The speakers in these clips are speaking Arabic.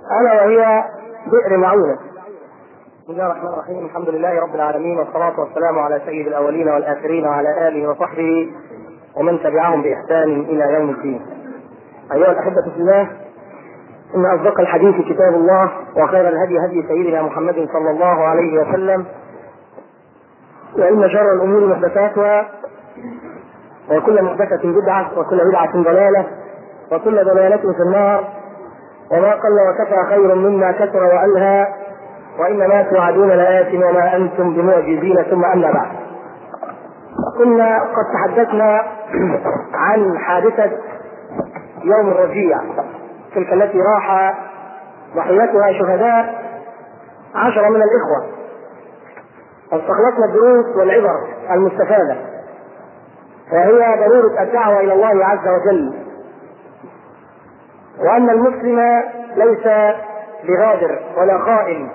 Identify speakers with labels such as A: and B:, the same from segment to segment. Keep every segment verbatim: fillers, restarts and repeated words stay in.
A: ألا وهي بئر معونة. بسم الله الرحمن الرحيم، الحمد لله رب العالمين، والصلاة والسلام على سيد الأولين والآخرين وعلى آله وصحبه ومن تبعهم بإحسان إلى يوم الدين. أيها الأحبة في الله، إن أصدق الحديث كتاب الله، وخير الهدي هدي سيدنا محمد صلى الله عليه وسلم، وإن شر الأمور محدثاتها، وكل محدثة بدعة، وكل بدعة ضلالة، وكل ضلالة في النار. وما قل وكفى خير مما كثر وألهى، وإنما توعدون لآت وما أنتم بمعجزين. ثم أما بعد، كنا قد تحدثنا عن حادثة يوم الرجيع، تلك التي راح ضحيتها شهداء عشرة من الإخوة. استخلصنا الدروس والعبر المستفادة، وهي ضرورة الدعوة إلى الله عز وجل، وأن المسلم ليس بغادر ولا خائن،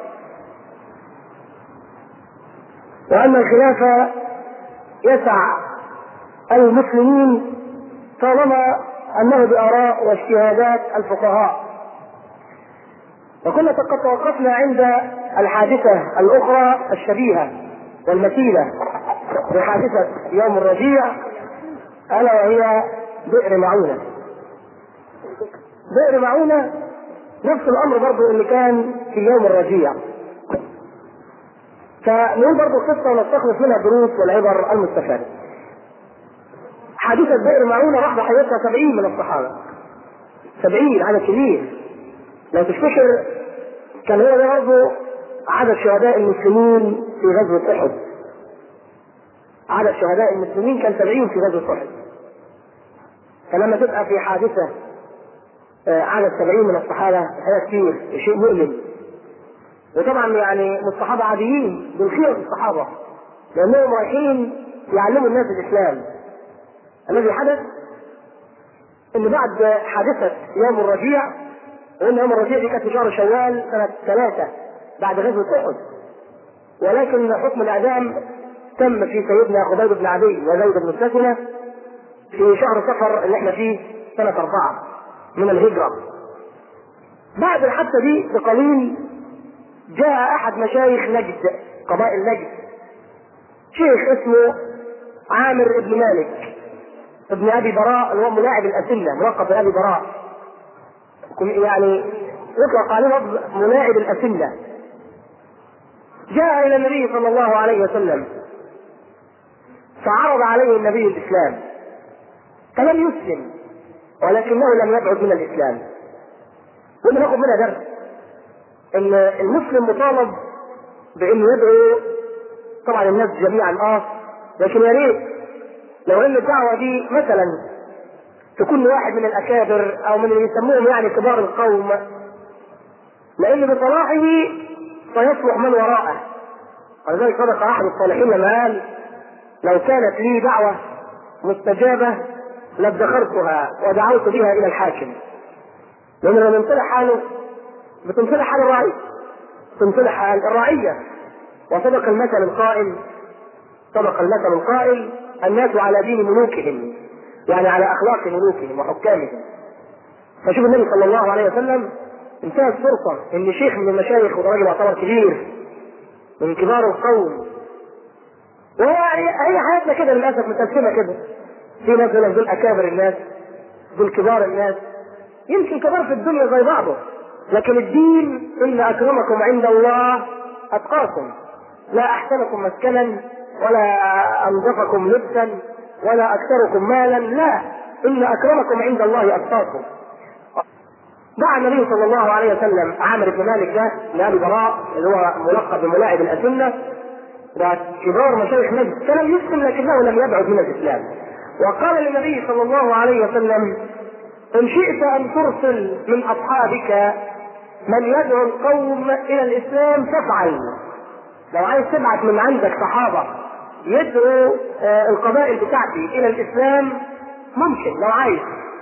A: وأن الخلافة يسع المسلمين طالما أنه بآراء واجتهادات الفقهاء. وكنا قد توقفنا عند الحادثة الأخرى الشبيهة والمثيلة بحادثة يوم الرجيع، ألا وهي بئر معونة. بئر معونة نفس الأمر برضو اللي كان في يوم الرجيع، فنقول برضو القصة ونستخلص منها الدروس والعبر المستفادة. حادثة بئر معونة راح ضحيتها سبعين من الصحابة، سبعين عدد كبير. لو تفتكر كان هو ده برضو عدد شهداء المسلمين في غزوة أحد. عدد شهداء المسلمين كان سبعين في غزوة أحد. فلما تبقى في حادثة عدد سبعين من الصحابة هذا كثير، شيء مؤلم. وطبعا يعني الصحابة عاديين، بالخير الصحابة، لأنهم رايحين يعلموا الناس الإسلام. الذي حدث إن بعد حادثة يوم الرجيع، وإن يوم الرجيع دي كانت في شهر شوال سنة ثلاثة بعد غزوة أحد، ولكن حكم الإعدام تم في سيدنا خبيب بن عدي وزيد بن سكنة في شهر صفر اللي احنا فيه سنة أربعة من الهجرة. بعد الحادثة دي بقليل جاء أحد مشايخ نجد، قبائل نجد، شيخ اسمه عامر بن مالك ابن أبي براء، اللي هو ملاعب الأسلة، ملقب بأبي براء، يعني يطلق عليه لفظ ملاعب الأسلة. جاء إلى النبي صلى الله عليه وسلم فعرض عليه النبي الإسلام، فلم يسلم، ولكنه لم يبعد من الإسلام. وإن ناخذ منها درس إن المسلم مطالب بأنه يدعو طبعا الناس جميعا، آه لكن يا ريت لو ان الدعوه دي مثلا تكون واحد من الاكابر او من اللي يسموهم يعني كبار القوم، لان بصلاحه سيصلح من وراءه. ولذلك صدق احد الصالحين لما قال: لو كانت لي دعوه مستجابه لادخرتها ودعوت بها الى الحاكم. لان لما ينصلح حاله بتنصلح حال الرعيه، تنصلح حال الرعيه. وصدق المثل القائل صدق المثل القائل: الناس على دين ملوكهم، يعني على اخلاق ملوكهم وحكامهم. فشوف النبي صلى الله عليه وسلم انتهت فرصه ان شيخ من المشايخ، وده راجل يعتبر كبير من كبار القوم، وهو يعني هي حياتنا كده للاسف متقسمه كده، في ناس دول اكابر الناس، دول كبار الناس، يمكن كبار في الدنيا زي بعضه، لكن الدين: ان اكرمكم عند الله اتقاكم، لا احسنكم مسكنا ولا انظفكم لبسا ولا اكثركم مالا، لا، ان اكرمكم عند الله اتقاكم. دعا النبي صلى الله عليه وسلم عامر بن مالك ده لابي براء، اللي هو ملقب بملاعب الاسنه، وكبار مشايخ نجد، فلم يسلم لكنه لم يبعد من الاسلام. وقال للنبي صلى الله عليه وسلم: ان شئت ان ترسل من اصحابك من يدعو القوم الى الاسلام فافعل. لو عايز تبعت من عندك صحابه يدعو آه القبائل بتاعتي الى الاسلام ممكن لو عايز.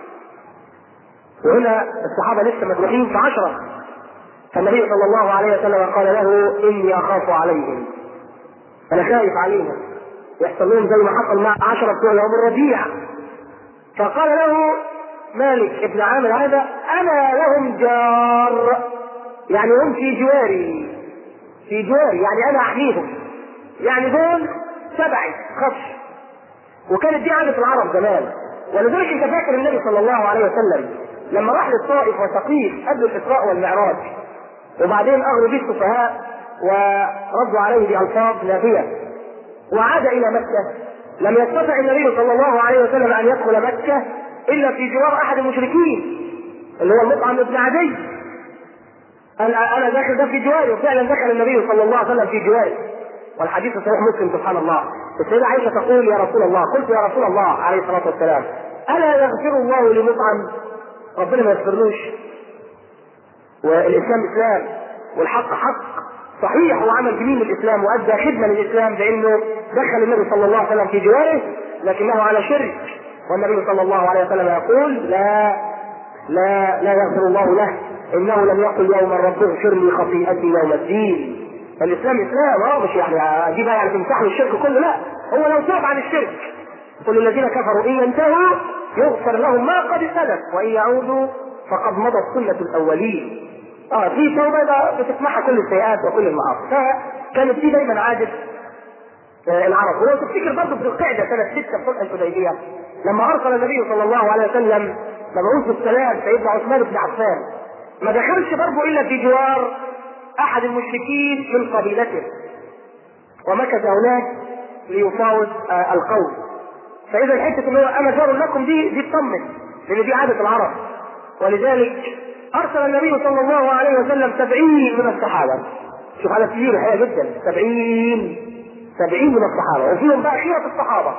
A: وهنا الصحابه لسه مدعوين في عشره، فالنبي صلى الله عليه وسلم قال له: اني اخاف عليهم، انا خايف عليهم يحصل لهم زي ما حصل مع عشره بتوع يوم الربيع. فقال له مالك ابن عامر هذا: انا لهم جار، يعني هم في جواري، في جواري يعني انا احميهم، يعني دول تبعي خش. وكانت دي عادة العرب زمان. ولذلك انت فاكر النبي صلى الله عليه وسلم لما راح للطائف وثقيف قبل الاسراء والمعراج، وبعدين اغروا به السفهاء وردوا عليه بألفاظ نافية وعاد الى مكة، لم يستطع النبي صلى الله عليه وسلم ان يدخل مكة الا في جوار احد المشركين اللي هو المطعم بن عدي. انا انا داخل ده في جواري، وفعلا دخل النبي صلى الله عليه وسلم في جواري، والحديث صحيح مسلم. سبحان الله. السيدة عائشة تقول يا رسول الله، قلت يا رسول الله عليه الصلاة والسلام ألا يغفر الله لمطعم؟ ربنا ما يغفرلوش، والإسلام إسلام والحق حق صحيح، وعمل جميل للإسلام وأدى خدمة للإسلام بأنه دخل النبي صلى الله عليه وسلم في جواره، لكنه على شرك. والنبي صلى الله عليه وسلم يقول لا لا لا يغفر الله له، إنه لم يقل يوما رب اغفر لي خطيئتي يوم الدين. الاسلام اسلام، اه مش يعني اجيبها يعني تمسح له الشرك كله، لا، هو لو تاب عن الشرك قل الذين كفروا ان ينتهوا يغفر لهم ما قد سلف وان يعودوا فقد مضت سنه الاولين. اه في توبه بتسمحها كل السيئات وكل المعاصي. فكانت دي دايما عاده العرب. ولو تفتكر برضه في القعده سنه ستة في صلح الحديبيه لما ارسل النبي صلى الله عليه وسلم مبعوث السلام سيدنا عثمان بن عفان، ما دخلش برضه الا في جوار احد المشركين من قبيلته، ومكث هناك ليفاوض آه القوم. فاذا حته اللي هو انا جار لكم دي دي تطمن، لان دي عاده العرب. ولذلك ارسل النبي صلى الله عليه وسلم سبعين من الصحابه. شوف على كبير الحقيقه جدا، سبعين سبعين من الصحابه، وفيهم بقى خيره الصحابه.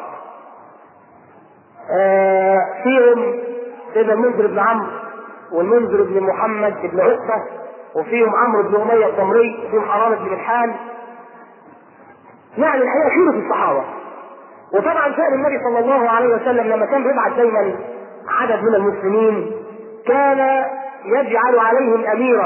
A: آه فيهم سيدنا المنذر بن عمرو والمنذر بن محمد بن عقبه، وفيهم عمرو بن اميه الضمري، وفيهم حرام بن ملحان. يعني الحقيقه خيره الصحابه. وطبعا شأن النبي صلى الله عليه وسلم لما كان بيبعث دايما عدد من المسلمين كان يجعل عليهم اميرا،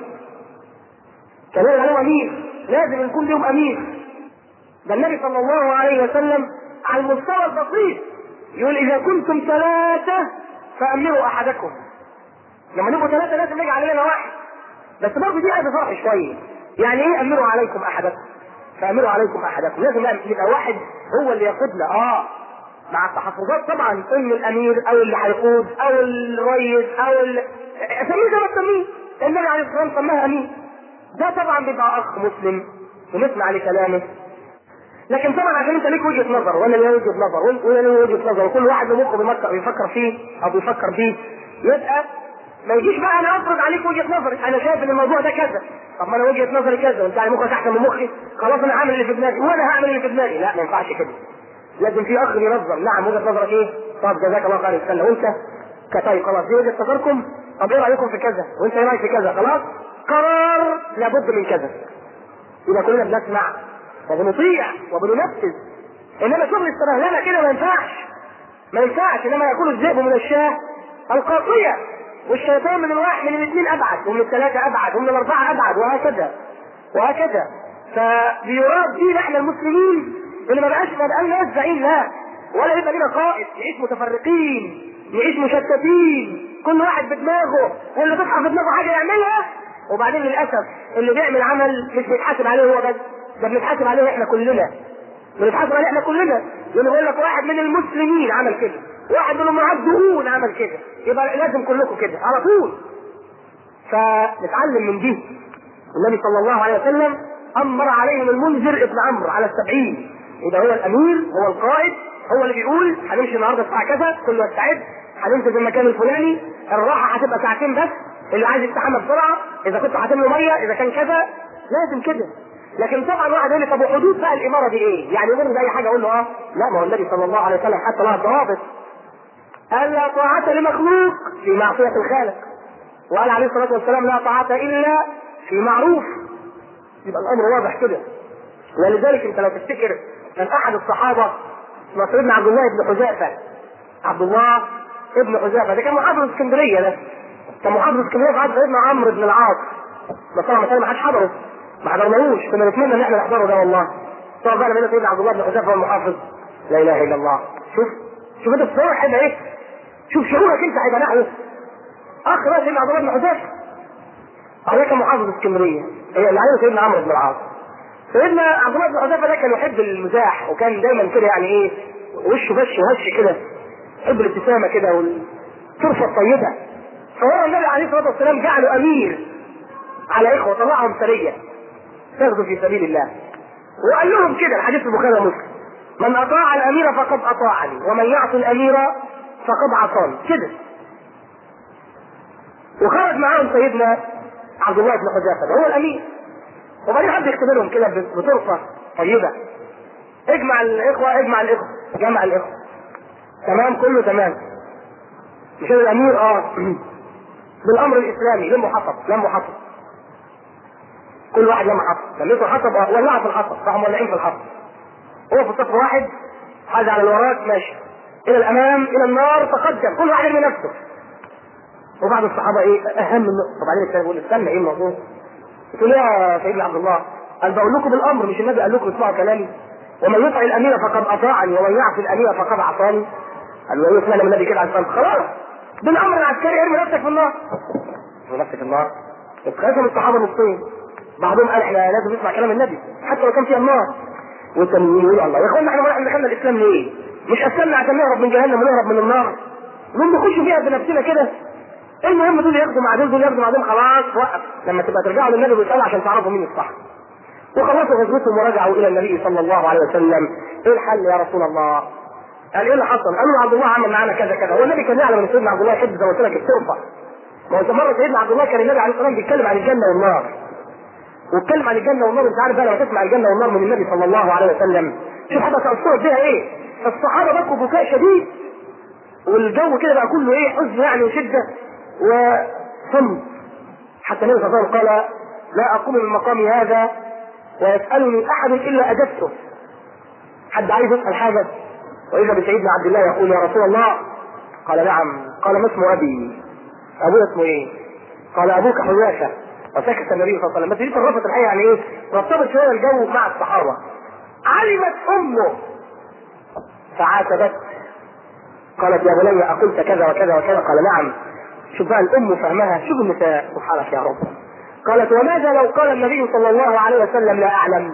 A: كان يجعل عليهم امير، لازم يكون لهم امير. ده النبي صلى الله عليه وسلم على المستوى البسيط يقول اذا كنتم ثلاثه فامروا احدكم. لما نبقوا ثلاثه لازم نجعل لنا واحد، بس برضه دي عايزه فرح شويه. يعني ايه امروا عليكم احدكم؟ فامروا عليكم احدكم، لازم يبقى واحد هو اللي يقودنا، اه مع التحفظات طبعا، ان الامير او اللي هيقود او الرئيس او ال... اسميه زي ما تسميه، النبي عليه الصلاه والسلام سماها امير. ده طبعا بيبقى اخ مسلم ونسمع لكلامه. لكن طبعا عشان انت ليك وجهه نظر وانا ليا وجهه نظر وانا ليا وجهه نظر، وكل واحد له مخه بيفكر بيفكر فيه او بيفكر فيه، يبقى ما يجيش بقى انا افرض عليك وجهه نظري، انا شايف ان الموضوع ده كذا، طب ما انا وجهه نظري كذا وانت على مخك احسن من مخي، خلاص انا هعمل اللي في دماغي وانا هعمل اللي في دماغي. لا، ما ينفعش كده. لازم في اخ ينظم. نعم وجهه نظرك ايه؟ طب جزاك الله خير، استنى وانت كطيب خلاص دي وجهه نظركم، طب ايه رايكم في كذا وانت ايه رايك في كذا؟ خلاص قرار لابد من كذا. يبقى كلنا بنسمع وبنطيع وبننفذ. انما شغل السرهلله كده ما ينفعش، ما ينفعش. انما ياكل الذئب من الشاه القاطيه، والشيطان من الواحد من الاثنين ابعد، ومن الثلاثه ابعد، ومن الاربعه ابعد، وهكذا وهكذا. فبيراد فينا احنا المسلمين اللي ما بقاش ما بقاش ناس زعيم، لا، ولا يبقى لنا قائد، نعيش متفرقين، نعيش مشتتين، كل واحد بدماغه، واللي تطلع في دماغه حاجه يعملها. وبعدين للاسف اللي بيعمل عمل مش بيتحاسب عليه هو بس، ده بنتحاسب عليه احنا كلنا، بنتحاسب عليه احنا كلنا. لانه بيقول لك واحد من المسلمين عمل كده، واحد من المعذورون عمل كده، يبقى لازم كلكم كده على طول. فنتعلم من دي. النبي صلى الله عليه وسلم امر عليهم المنذر ابن عمرو على السبعين، يبقى هو الامير، هو القائد، هو اللي بيقول هنمشي النهارده الساعه كذا، كله يستعد، هنمشي في المكان الفلاني، الراحه هتبقى ساعتين بس، اللي عايز يستحمى بسرعه، اذا كنت هتملوا ميه، اذا كان كذا، لازم كده. لكن طبعا واحد يقول لي طب وحدود بقى الاماره دي ايه؟ يعني يقول زي حاجه اقول له اه لا، ما هو النبي صلى الله عليه وسلم حتى لها ضوابط. قال لا طاعه لمخلوق في معصيه الخالق، وقال عليه الصلاه والسلام لا طاعه الا في معروف. يبقى الامر واضح كده. ولذلك انت لو تفتكر كان احد الصحابه اسمه سيدنا عبد الله بن حذافه، عبد الله ابن حذافه ده كان محافظ اسكندريه، ده كان محافظ اسكندريه في عهد سيدنا عمرو بن العاص. بس طبعا مثلا ما حدش حضره، ما حضرناهوش، كنا نتمنى ان احنا نحضره ده والله. طبعا بقى لما سيدنا عبد الله بن حذافه هو المحافظ، لا اله الا الله. شوف شوف انت الصور هيبقى ايه؟ شوف شعورك انت هيبقى نحوه. اخ بقى سيدنا عبد الله بن حذافه هذا كان محافظ اسكندريه، هي اللي عليه سيدنا عمرو بن العاص. سيدنا عبد الله بن حذيفه ده كان يحب المزاح، وكان دايما كده يعني ايه وشه بش وهش كده، يحب الابتسامه كده والطرفه الطيبه. فهو النبي عليه الصلاه والسلام جعله امير على اخوه، طلعهم سريه تاخذوا في سبيل الله، وقال لهم كده الحديث في البخاري ومسلم: من اطاع الامير فقد اطاعني ومن يعصي الامير فقد عصاني كده. وخرج معاهم سيدنا عبد الله بن حذيفه هو الامير، وبعدين حد يختبرهم كده بطرفه طيبه: اجمع الاخوه اجمع الاخوه جمع الاخوه تمام كله تمام، مش الامير اه بالامر الاسلامي لموا حطب لموا حطب كل واحد لما حطب لميته حطب ولعوا في الحطب، راحوا مولعين في الحطب. هو في صف واحد، حاجه على الوراك ماشي الى الامام الى النار تقدم، كل واحد يرمي نفسه. وبعض الصحابه ايه اهم النقطه، وبعدين الثاني يقول استنى ايه الموضوع؟ قلت له يا سيدنا عبد الله قال بقول لكم بالامر، مش النبي قال لكم اسمعوا كلامي؟ ومن يطع الامير فقد اطاعني ومن يعصي الامير فقد عصاني. قال له ايه سمعنا من النبي كده على الصلاه؟ خلاص بالامر العسكري ارمي نفسك في النار. ارمي نفسك في النار. اتخذوا الصحابه نصين، بعضهم قال احنا لازم نسمع كلام النبي حتى لو كان فيها النار، والتانيين يقولوا الله يا اخوانا احنا احنا دخلنا الاسلام ليه؟ مش اسلمنا عشان نهرب من جهنم ونهرب من النار؟ نقوم نخش فيها بنفسنا كده. المهم دول ياخدوا مع دول دول ياخدوا مع دول، خلاص وقف. لما تبقى ترجعوا للنبي ويسالوا عشان تعرفوا مين الصح. وخلصوا غزوتهم ورجعوا الى النبي صلى الله عليه وسلم: ايه الحل يا رسول الله؟ قال ايه اللي حصل؟ قالوا عبد الله عمل معانا كذا كذا. والنبي كان يعلم ان سيدنا عبد الله يحب زي ما قلت لك الترفه. ما هو مره سيدنا عبد الله كان النبي عليه الصلاه والسلام بيتكلم عن الجنه والنار، واتكلم عن الجنه والنار. انت عارف بقى لما تسمع الجنه والنار من النبي صلى الله عليه وسلم شوف حتى تاثرت بها ايه. الصحابه بكوا بكاء شديد، والجو كده بقى كله ايه حزن يعني وشده وصمت، حتى النبي صلى الله عليه وسلم قال: لا اقوم من مقامي هذا ويسالني احد الا اجبته. حد عايز يسال حاجه؟ واذا بسيدنا عبد الله يقول: يا رسول الله. قال: نعم. قال: ما اسم ابي؟ ابوه اسمه ايه؟ قال: ابوك حذيفه. وسكت النبي صلى الله عليه وسلم. بس دي طرفت الحقيقه يعني ايه؟ رتبت شويه الجو مع الصحابه. علمت امه فعاتبت، قالت: يا بني اقلت كذا وكذا وكذا؟ قال: نعم. شوف بقى الام فهمها، شوف النساء سبحانك يا رب. قالت: وماذا لو قال النبي صلى الله عليه وسلم لا اعلم؟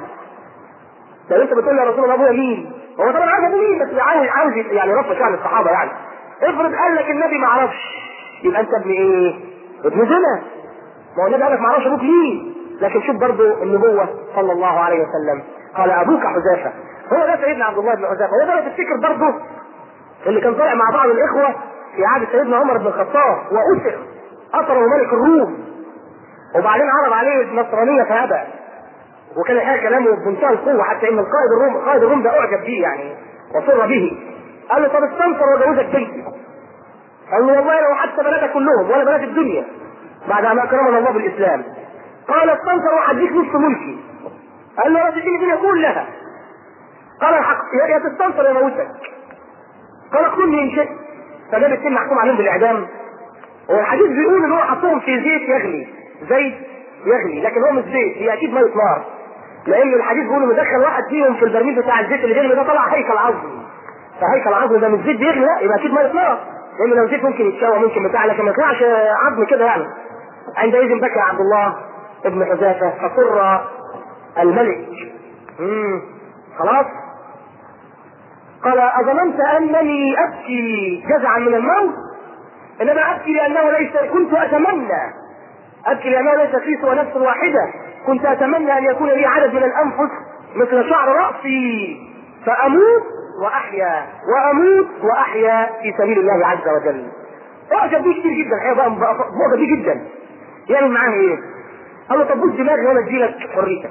A: لو انت بتقول يا رسول الله ابويا مين؟ هو طبعا عارف ابوه مين، بس عاوز عاوز يعني رفع شأن الصحابه يعني. افرض قال لك النبي ما عرفش، يبقى انت ابن ايه؟ ابن زنا. ما هو النبي قال لك ما اعرفش ابوك مين، لكن شوف برضه النبوه صلى الله عليه وسلم. قال: ابوك حذيفه. هو ده سيدنا عبد الله بن حذيفه. هو ده لو تفتكر برضه اللي كان طالع مع بعض الاخوه في عهد سيدنا عمر بن الخطاب واسر اثره ملك الروم، وبعدين عرض عليه النصرانيه فابى، وكان الحقيقه كلامه بمنتهى القوه، حتى ان القائد الروم قائد الروم ده اعجب به يعني وسر به. قال له: طب استنصر وجوزك بنتي. قال له: والله لو حتى بناتك كلهم ولا بنات الدنيا بعد ما اكرمنا الله بالاسلام. قال: استنصر وحديك نصف ملكي. قال له: يا رب اديني الدنيا كلها. قال: الحق يا تستنصر يا موتك. قال: اقتلني ان شئت. فجاب السن محكوم عليهم بالاعدام. والحديث بيقول ان هو حطهم في زيت يغلي، زيت يغلي، لكن هو مش زيت، هي اكيد ميه نار، لان الحديث بيقول انه دخل واحد فيهم في البرميل بتاع الزيت اللي بيغلي ده طلع هيكل عظم. فهيكل عظم ده مش زيت بيغلي، لا يبقى اكيد ميه نار، لان لو زيت ممكن يتشوى ممكن بتاع، لكن ما يطلعش عظم كده يعني. عندئذ بكى عبد الله ابن حذيفه فسر الملك. امم خلاص. قال: اظننت انني ابكي جزعا من الموت؟ انما ابكي لانه ليس كنت اتمنى ابكي لانه ليس في سوى نفس واحده، كنت اتمنى ان يكون لي عدد من الانفس مثل شعر راسي فاموت واحيا واموت واحيا في سبيل الله عز وجل. اعجب بيه كتير جدا الحقيقه، بقى معجب بيه جدا. يعني معاه ايه؟ قال له: طب بص دماغي وانا اديلك حريتك،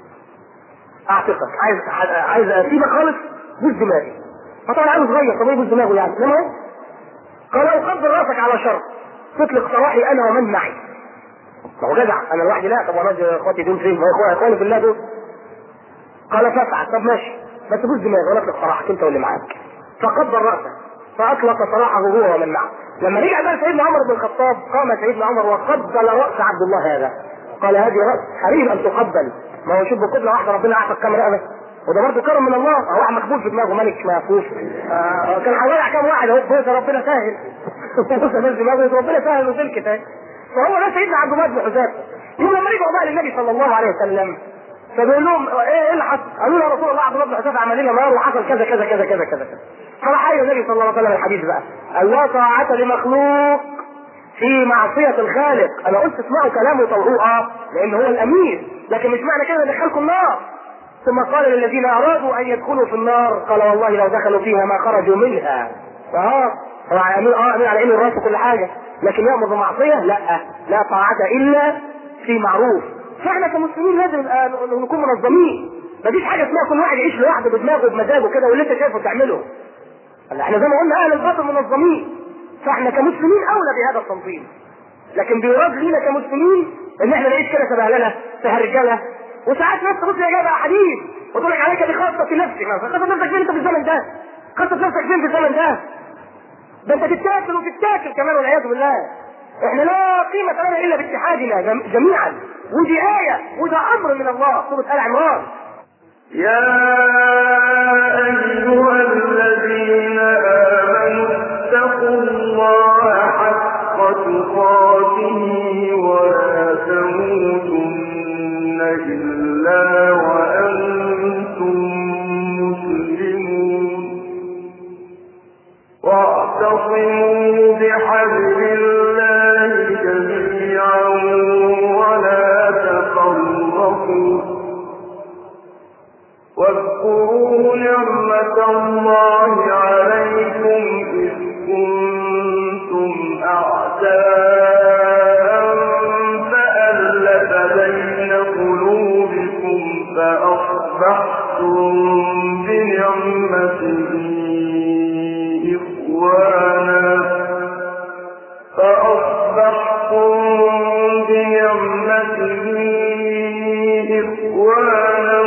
A: اعتقك، عايز عايز اسيبك خالص، بص دماغي. فطبعا عايز صغير، طب ايه بص دماغه يعني؟ انما قال: اقبل راسك على شرط تطلق سراحي انا ومن معي. ما هو جدع، انا لوحدي لا، طب وانا اخواتي دول فين؟ ما هو اخواني في الله دول. قال: فافعل. طب ماشي، بس بص دماغي وانا اطلق سراحك انت واللي معاك. فقبل راسه فاطلق سراحه هو ومن معه. لما رجع بقى سيدنا عمر بن الخطاب قام سيدنا عمر وقبل راس عبد الله هذا. قال: هذه راس حريم ان تقبل. ما هو شوف بقبله واحده ربنا اعطاك كام رقبه، وده برضه كرم من الله. هو واحد مخبول في دماغه ملك مفوف، آه كان هيضيع كام واحد اهو بوسه ربنا سهل. بوسه بس دماغه ربنا سهل وسلكت اهي. فهو ده سيدنا عبد الله بن حذيفه. يوم لما رجعوا بقى للنبي صلى الله عليه وسلم فبيقول لهم ايه اللي حصل؟ قالوا له يا رسول الله عبد الله بن حذافه عمل لنا نار وحصل كذا كذا كذا كذا كذا. فراح قال النبي صلى الله عليه وسلم الحديث بقى: لا طاعة لمخلوق في معصية الخالق. انا قلت اسمعوا كلامه وطوعوه اه لان هو الامير، لكن مش معنى كده ندخلكم النار. ثم قال للذين ارادوا ان يدخلوا في النار قال والله لو دخلوا فيها ما خرجوا منها. اه هو امير اه امير على عينه الراس وكل حاجه، لكن يامر بمعصيه لا لا طاعة الا في معروف. فاحنا كمسلمين لازم نكون منظمين، مفيش حاجه اسمها كل واحد يعيش لوحده بدماغه بمزاجه كده واللي انت شايفه تعمله. احنا زي ما قلنا اهل الباطل منظمين، فاحنا كمسلمين اولى بهذا التنظيم. لكن بيراد لينا كمسلمين ان احنا نعيش كده سبهلله سهرجله. وساعات ناس تبص يا جماعه حديث وتقول لك عليك بخاصه نفسك، خاصه نفسك فين انت في الزمن ده؟ خاصه نفسك فين في الزمن ده؟ ده انت تتاكل وتتاكل كمان والعياذ بالله. احنا لا قيمه لنا الا باتحادنا جميعا، ودي ايه وده امر من الله. سوره ال عمران:
B: يا ايها الذين امنوا اتقوا الله حق تقاته ولا تموتن الا وانتم مسلمون واعتصموا بحبل الله جميعا ولا تفرقوا واذكروا نعمة الله عليكم إذ كنتم أعداء فألف بين قلوبكم فأصبحتم بنعمته إخوانا فأصبحتم بنعمته إخوانا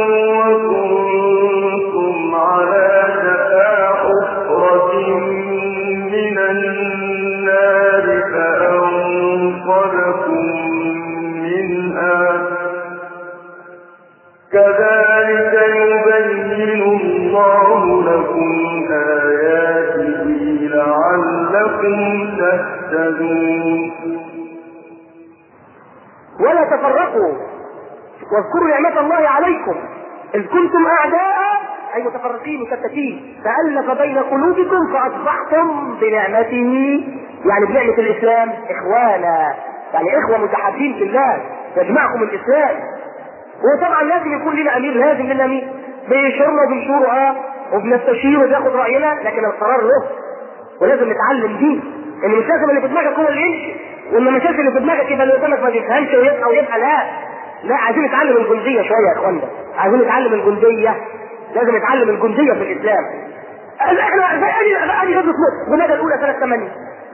B: وكنتم على شفا حفرة من النار فأنقذكم منها كذلك يبين الله لكم آياته لعلكم تهتدون.
A: ولا تفرقوا واذكروا نعمة الله عليكم إذ كنتم أعداء أي متفرقين مكتتين فألف بين قلوبكم فأصبحتم بنعمته يعني بنعمة الإسلام إخوانا، يعني إخوة متحابين في الله يجمعكم الإسلام. وطبعا لازم يكون لنا أمير، لازم لنا أمير بيشرنا وبنشوره اه وبنستشيره وبياخد رأينا، لكن القرار له ولازم نتعلم دي ان مش لازم اللي في دماغك هو اللي يمشي، وان مش لازم اللي في دماغك يبقى اللي قدامك ما بيفهمش ويبقى ويبقى لا لا عايزين نتعلم الجنديه شويه يا اخوانا، عايزين نتعلم الجنديه، لازم نتعلم الجنديه في الاسلام. احنا زي ادي ادي غزوه مصر والنبي الاولى سنه ثمانية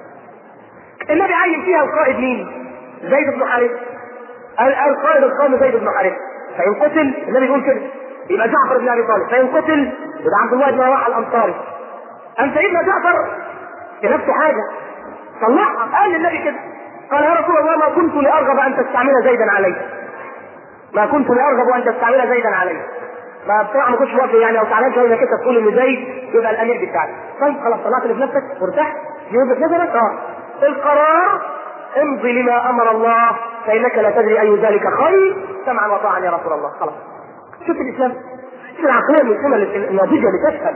A: النبي عين فيها القائد مين؟ زيد بن حارثه. القائد القومي زيد بن حارثه، فان قتل النبي يقول كده يبقى جعفر بن ابي طالب، فان قتل يبقى عبد الله بن رواحه الانصاري. أم سيدنا جعفر في نفس حاجة طلعها قال للنبي كده قال يا رسول الله ما كنت لأرغب أن تستعمل زيدا علي، ما كنت لأرغب أن تستعمل زيدا علي، ما بصراحة ما كنتش واقف يعني لو تعلمت شوية كده تقول إن زيد يبقى الأمير بتاعك. طيب خلاص طلعت اللي في نفسك وارتحت دي وجهة نظرك اه القرار امضي لما أمر الله فإنك لا تدري أي ذلك خير سمعا وطاعا يا رسول الله. خلاص شوف الإسلام، شوف العقلية المسلمة الناضجة اللي تفهم.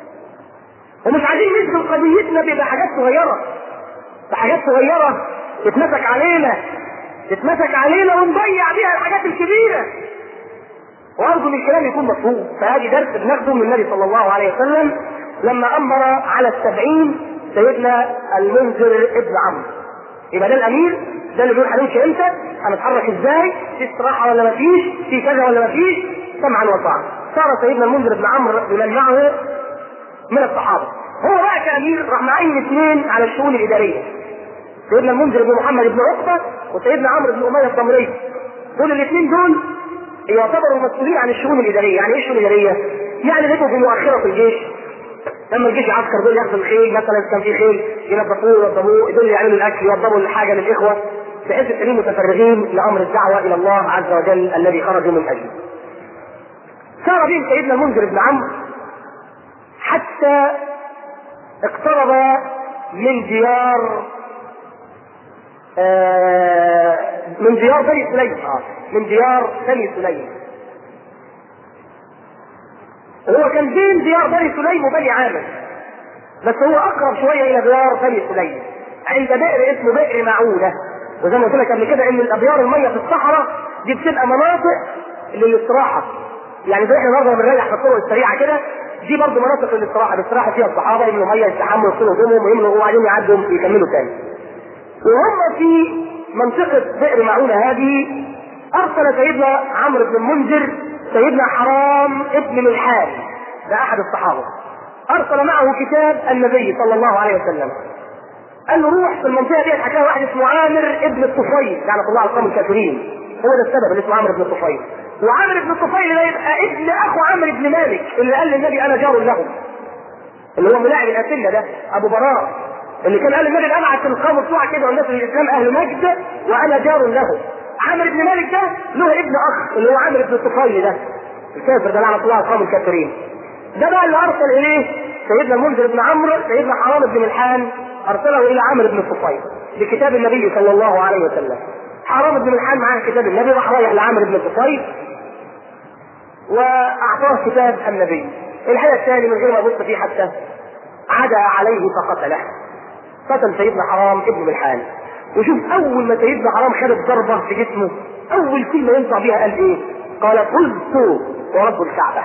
A: ومش عايزين نشغل قضيتنا بحاجات صغيرة بحاجات صغيرة تتمسك علينا تتمسك علينا ونضيع بيها الحاجات الكبيرة. وأرجو ان الكلام يكون مفهوم. فهذه درس بناخده من النبي صلى الله عليه وسلم لما أمر على السبعين سيدنا المنذر ابن عمرو. يبقى ده الأمير، ده اللي بيقول هنمشي امتى، هنتحرك ازاي، في استراحة ولا مفيش، في كذا ولا مفيش، سمعا وطاعا. صار سيدنا المنذر بن عمرو بمن معه من الصحابة. هو بقى كأمير راح معين اثنين على الشؤون الإدارية، سيدنا المنذر بن محمد بن عقبة وسيدنا عمرو بن أمية الضمري. دول الاثنين دول يعتبروا مسؤولين عن الشؤون الإدارية. يعني ايه الشؤون الإدارية؟ يعني بيبقوا في مؤخرة الجيش، لما الجيش يعسكر دول ياخدوا الخيل مثلا، كان في خيل ينظفوه يوضبوه، دول يعملوا الأكل يوضبوا الحاجة للإخوة، بحيث يكونوا متفرغين لأمر الدعوة إلى الله عز وجل الذي خرجوا من أجله. سار بهم سيدنا المنذر بن عمرو حتى اقترب من ديار آه من ديار بني سليم اه من ديار بني سليم. هو كان بين ديار بني سليم وبني عامر، بس هو اقرب شويه الى ديار بني سليم عند بئر اسمه بئر معونه. وزي ما قلت لك قبل كده ان الابيار الميه في الصحراء دي بتبقى مناطق للاستراحه، يعني زي احنا النهارده بنريح في الطرق السريعه كده، دي برضه مناطق للاستراحه بيستراحوا فيها الصحابه، يملوا ميه يستحموا يغسلوا هدومهم ويملوا وبعدين يعدوا يكملوا تاني. وهم في منطقه بئر معونه هذه ارسل سيدنا عمرو بن المنذر سيدنا حرام ابن ملحان، ده احد الصحابه، ارسل معه كتاب النبي صلى الله عليه وسلم، قال له روح في المنطقه دي حكاها واحد اسمه عامر ابن الطفيل لعنه الله على القوم الكافرين، هو ده السبب اللي اسمه عامر بن الطفيل. وعامر بن الطفيل ده يبقى ابن اخو عمرو بن مالك اللي قال للنبي انا جار له، اللي هو ملاعب الاسله ده ابو براء، اللي كان قال للنبي ابعت في القوم بتوعك كده والناس الاسلام اهل مجد وانا جار له. عامر بن مالك ده له ابن اخ اللي هو عامر بن الطفيل ده الكافر ده لعنه الله على القوم الكافرين. ده بقى اللي ارسل اليه سيدنا المنذر بن عمرو سيدنا حرام بن ملحان، ارسله الى عامر بن الطفيل بكتاب النبي صلى الله عليه وسلم. حرام بن ملحان معاه كتاب النبي، راح رايح لعامر بن الطفيل واعطاه كتاب النبي. الحقيقه الثاني من غير ما يبص فيه حتى عدا عليه فقتله، قتل سيدنا حرام ابن ملحان. وشوف اول ما سيدنا حرام خد ضربه في جسمه اول كلمه ينطق بيها قال ايه؟ قال فزت ورب الكعبه،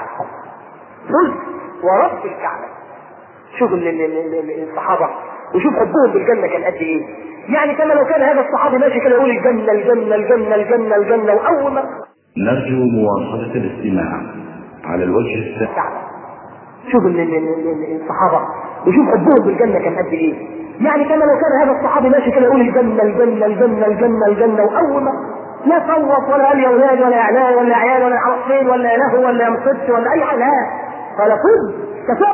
A: فزت ورب الكعبه. شوف الصحابه وشوف حبهم بالجنه كان قد ايه. يعني كما لو كان هذا الصحابي ماشي كده يقول الجنه الجنه الجنه الجنه الجنه واول ما
C: نرجو مواصله الاستماع على الوجه الثاني.
A: شوف الصحابه وشوف حبهم بالجنه كان قد ايه. يعني كما لو كان هذا الصحابي ماشي كده يقول الجنه الجنه الجنه الجنه الجنه واول ما لا صوت ولا قال يا اولاد ولا اعلان ولا عيال ولا عرفين ولا له ولا يمصدش ولا اي حاجه، لا قال فز كفر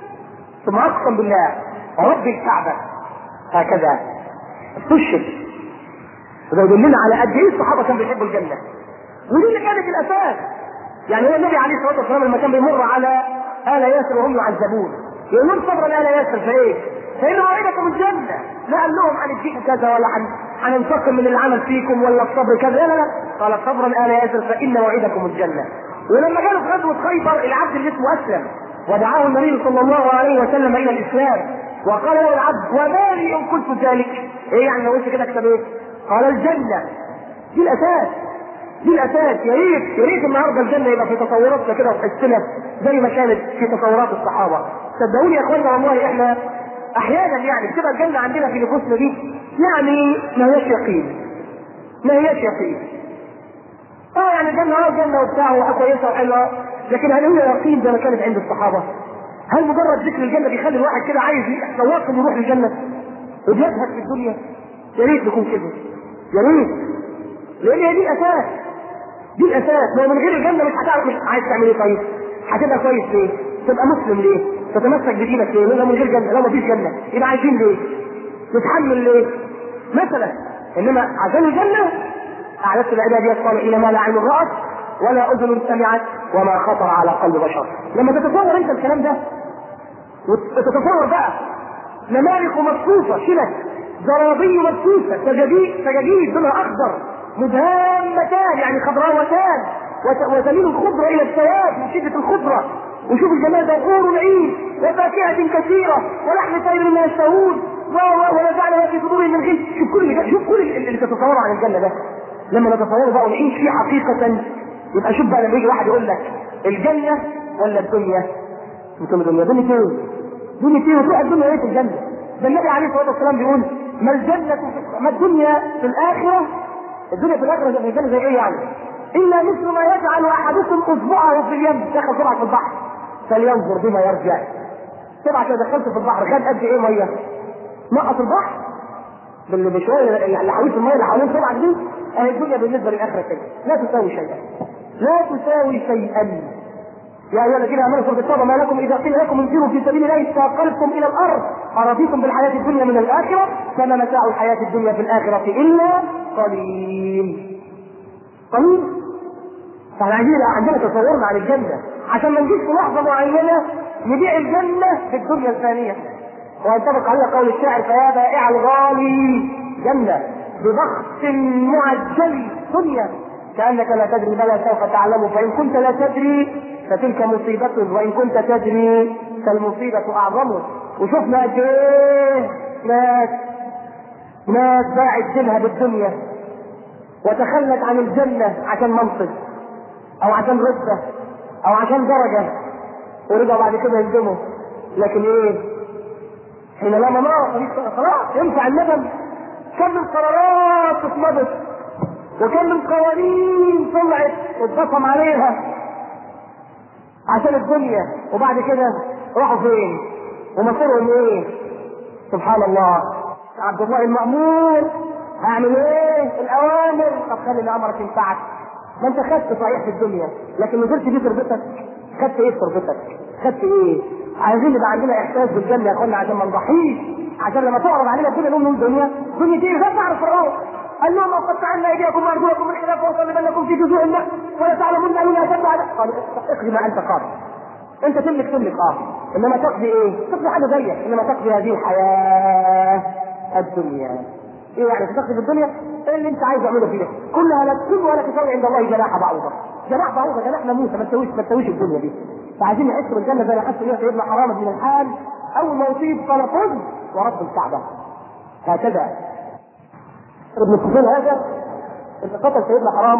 A: ثم اقسم بالله ورب الكعبه هكذا استشهد. وده يدلنا على قد ايه الصحابه كانوا بيحبوا الجنه، ودي اللي كانت الاساس. يعني هو النبي عليه الصلاه والسلام لما كان بيمر على ال ياسر وهم يعذبون يقول لهم صبرا ال ياسر فايه؟ فإن موعدكم الجنة، لا قال لهم هنديكم كذا ولا هننتقم من العمل فيكم ولا الصبر كذا، لا لا لا قال صبرا آل ياسر فإن موعدكم الجنة. ولما كانوا في غزوة خيبر العبد اللي اسمه أسلم ودعاه النبي صلى الله عليه وسلم إلى الإسلام وقال له العبد وما لي إن قلت ذلك، إيه يعني لو قلت كده أكتب إيه؟ قال الجنة. دي الأساس، دي الأساس. يا ريت يا ريت النهارده الجنة يبقى في تصوراتنا كده وتحسنا زي ما كانت في تصورات الصحابة. صدقوني يا إخواننا والله إحنا احيانا يعني بتبقى الجنه عندنا في نفوسنا دي يعني ما هياش يقين، ما هياش يقين. اه يعني الجنه اه الجنه وبتاع وكويسه وحلوه، لكن هل هي يقين زي ما كانت عند الصحابه؟ هل مجرد ذكر الجنه بيخلي الواحد كده عايز يتواصل يروح للجنه وبيزهد في الدنيا؟ يا ريت نكون كده، يا ريت، لان هي دي الاساس، دي الاساس. لو من غير الجنه مش هتعرف مش عايز تعمل ايه. طيب هتبقى كويس ليه؟ تبقى مسلم ليه؟ تتمسك بدينك ليه؟ لو من غير جنه، لو ما فيش جنه يبقى عايزين ليه؟ نتحمل ليه؟ مثلا. انما عشان الجنه اعددت العباد الصالحين ما لا عين رأت ولا اذن سمعت وما خطر على قلب بشر. لما تتصور انت الكلام ده وتتصور بقى نمارق مبثوثه شلت زرابي مبثوثه سجاجيد سجاجيد لونها اخضر مدهامتان يعني خضراوتان وتميل الخضره الى السواد من شده الخضره. وشوف الجمال ده حور عين وفاكهه كثيره ولحم طير من يشتهون ونزعنا في صدورهم من غل. شوف كل شوف كل اللي تتصوره عن الجنه ده لما نتصوره بقى ونعيش فيه حقيقه. يبقى شوف بقى لما يجي واحد يقول لك الجنه ولا الدنيا؟ انتم الدنيا دنيا ايه؟ دنيا ايه؟ وتروح الدنيا ايه في الجنه؟ ده النبي عليه الصلاه والسلام بيقول ما الجنه ما الدنيا في الاخره، الدنيا في الاخره زي الجنه زي ايه يعني؟ الا مثل ما يجعل احدكم اصبعه في اليم، دخل صبعك في البحر فلينظر بما يرجع. صبعك لو دخلت في البحر خد قد ايه ميه؟ نقص البحر بالشويه اللي حوالين الميه اللي حوالين صبعك دي. اهي الدنيا بالنسبه للاخره كده لا تساوي شيئا، لا تساوي شيئا. يا ايها الذين امنوا سوره التوبه ما لكم اذا قيل لكم انفروا في سبيل الله استثقلتم الى الارض ارضيتم بالحياه الدنيا من الاخره فما متاع الحياه الدنيا في الاخره الا قليل. قليل. فاحنا عايزين عندنا تصورنا عن الجنه عشان ما نجيش في لحظه معينه نبيع الجنه في الدنيا الثانيه. وينطبق عليها قول الشاعر فيا بائع الغالي جنه ببخت معجل دنيا كأنك لا تدري بلى سوف تعلم، فإن كنت لا تدري فتلك مصيبة، وإن كنت تدري فالمصيبة أعظم. وشفنا قد إيه ناس ناس باعت دينها بالدنيا وتخلت عن الجنة عشان منصب أو عشان رتبة أو عشان درجة، ورجعوا بعد كده يندموا. لكن إيه؟ حين لا مناص خلاص ينفع الندم. كم من قرارات اتمضت وكم من قوانين طلعت واتبصم عليها عشان الدنيا، وبعد كده راحوا فين ومصيرهم ايه؟ سبحان الله. عبد الله المأمور هعمل ايه؟ الاوامر. طب خلي الامر تنفعك، ما انت خدت صحيح في الدنيا لكن نزلت دي تربتك. خدت ايه في تربتك؟ خدت ايه؟ عايزين يبقى عندنا احساس بالجنه يا اخوانا عشان ما نضحيش، عشان لما تعرض علينا كل يوم من الدنيا دنيا ايه؟ غير تعرف الفرعون قال لهم وقطعنا ايديكم وارجلكم من خلاف وصلبنكم في جذوع النخل ولا تعلمون ان اشد على قالوا اقضي ما انت قاضي. انت تملك تملك اه انما تقضي ايه؟ تقضي حاجه زيك، انما تقضي هذه الحياه الدنيا. ايه يعني تقضي في الدنيا؟ ايه اللي انت عايز تعمله فيها؟ كلها لا كلها لا تساوي عند الله جناح بعوضه. جناح بعوضه جناح ناموسه، ما تسويش ما تسويش الدنيا دي. فعايزين نحس بالجنه زي ما حس بيها سيدنا حرام بن الحال اول ما يصيب قال فز ورب الكعبه. هكذا ابن السفين هذا اللي قتل سيدنا حرام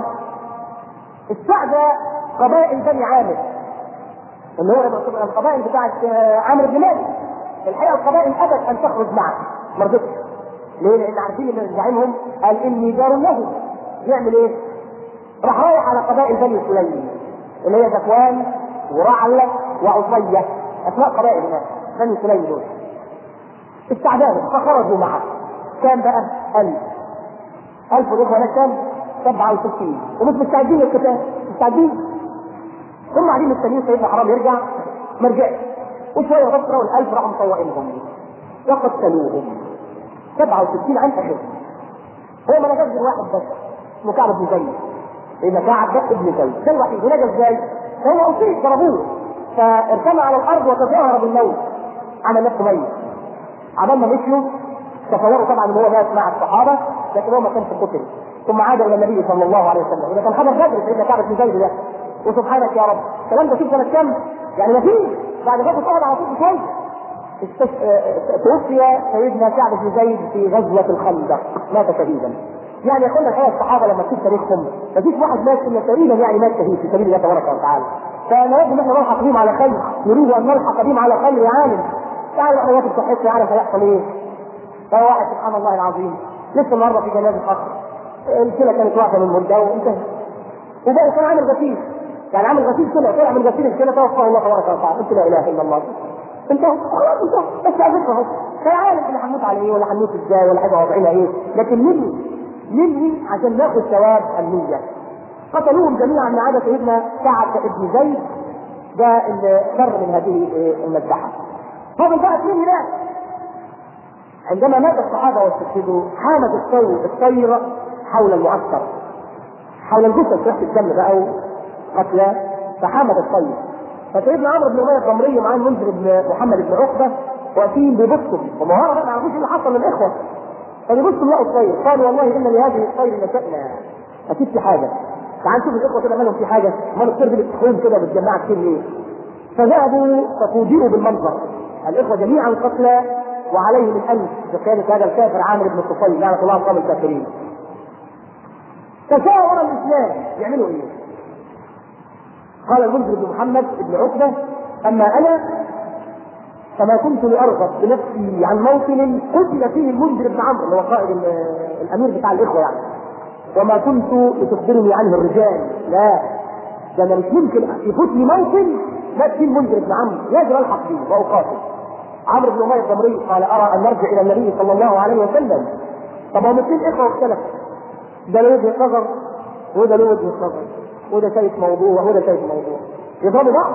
A: استعدى قبائل بني عامر اللي هو القبائل بتاعت عامر بن مالك. الحقيقه القبائل ابت ان تخرج معه، ما رضتش. ليه؟ لان عارفين ان زعيمهم قال اني جار له. يعمل ايه؟ راح رايح على قبائل بني سليم اللي هي ذكوان ورعل وعصيه، اسماء قبائل هناك بني سليم دول. استعدادهم فخرجوا معه. كان بقى ألف ألف الإخوة هناك كان سبعة وستين ومش مستعدين للقتال، مستعدين. هم قاعدين مستنيين سيدنا حرام يرجع، ما رجعش. وشوية بكرة والألف راحوا مطوقينهم وقتلوهم سبعة وستين عن أخذ. هو ما نجاش واحد بس اسمه كعب بن زيد. إذا كعب بن زيد ده الوحيد. ونجا ازاي؟ فهو أصيب ضربوه فارتمى على الأرض وتظاهر بالموت، عمل نفسه ميت. عمال ما مشيوا تصوروا طبعا ان هو مات مع الصحابه، لكن هو ما كانش قتل. ثم عاد الى النبي صلى الله عليه وسلم. اذا كان خبر بدر سيدنا كعب بن زيد ده. وسبحانك يا رب الكلام ده شوف سنه كام؟ يعني ما فيش بعد غزوه احد على طول بشويه. توفي سيدنا كعب بن زيد في غزوه الخندق، مات شهيدا. يعني يقول لك الصحابه لما تشوف تاريخهم ما فيش واحد مات الا تقريبا يعني مات شهيد في سبيل الله تبارك وتعالى. فانا لازم احنا نلحق بهم على خير، نريد ان نلحق بهم على خير يا عالم. تعالوا احنا ناخد صحتنا يعرف هيحصل ايه. فهو واحد سبحان الله العظيم لسه النهارده في جنازه اخر الكلى كانت واحده من مده وانتهى. وبقى كان عامل غسيل، يعني عامل غسيل كلى طلع من غسيل الكلى توفاه الله تبارك وتعالى. قلت لا اله الا الله. انتهى خلاص انتهى. بس على فكره اهو كان عارف اللي هنموت على ايه ولا هنموت ازاي ولا حاجه وضعنا ايه، لكن مني مني عشان ناخد ثواب النيه. قتلوهم جميعا ما عدا سيدنا كعب بن زيد ده اللي فر من هذه المذبحه. فاضل بقى اثنين هناك. عندما مات الصحابه واستشهدوا حامت الطير الطير حول المعسكر، حول الجثث تحت الدم بقى وقتلى، فحامت الطير. فسيدنا عمرو بن اميه الضمري معاه المنذر بن محمد بن عقبه واقفين بيبصوا ومهاره بقى ما يعرفوش اللي حصل للاخوه. فبيبصوا لقوا الطير قالوا والله ان لهذه الطير لشأنا، اكيد في حاجه. تعال نشوف الاخوه كده مالهم في حاجه، مال الطير دي بتحوم كده بتجمعها كتير ليه؟ فذهبوا ففوجئوا بالمنظر، الاخوه جميعا قتلى وعليهم الألف بقيادة هذا الكافر عامر بن الطفيل لعنة الله على الكافرين. تساووا ورا الإسلام يعملوا إيه؟ قال المنذر بن محمد بن عقبة أما أنا فما كنت لأرغب بنفسي عن موطن قتل فيه المنذر بن عمرو اللي هو قائد الأمير بتاع الإخوة يعني، وما كنت لتخبرني عنه الرجال. لا ده أنا مش ممكن يفوتني موطن مات فيه المنذر بن عمرو يجب ألحق به وأقاتل. عمرو بن اميه الضمري قال ارى ان نرجع الى النبي صلى الله عليه وسلم. طب هم اثنين اخوه واختلفوا، ده له وجهه نظر وده له وجهه نظر، وده شايف موضوع وده شايف موضوع، يضربوا بعض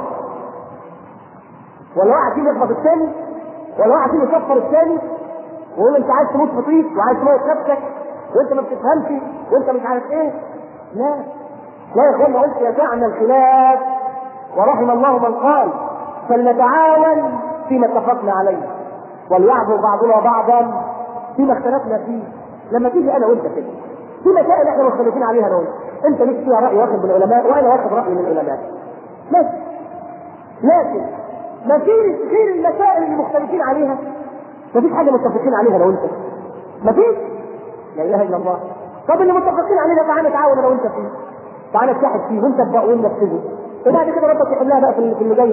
A: ولا واحد فيهم يخبط الثاني ولا واحد فيهم يكفر الثاني ويقول انت عايز تموت في طيب وعايز تموت نفسك وانت ما بتفهمش وانت مش عارف ايه. لا لا يا اخوانا، قلت يسعنا الخلاف ورحم الله من قال فلنتعاون فيما اتفقنا عليه وليعذر بعضنا بعضا فيما اختلفنا فيه. لما تيجي انا وانت كده في مسائل احنا مختلفين عليها انا وانت، انت ليك فيها راي واخد من العلماء وانا واخد راي من العلماء، بس لكن ما فيش غير المسائل اللي مختلفين عليها، ما فيش حاجه متفقين عليها لو انت ما فيش، لا اله الا الله. طب اللي متفقين عليه تعالى نتعاون انا وانت فيه، تعالى نتحد فيه وانت تبقى وننفذه، وبعد كده ربك يحلها بقى في اللي جايه.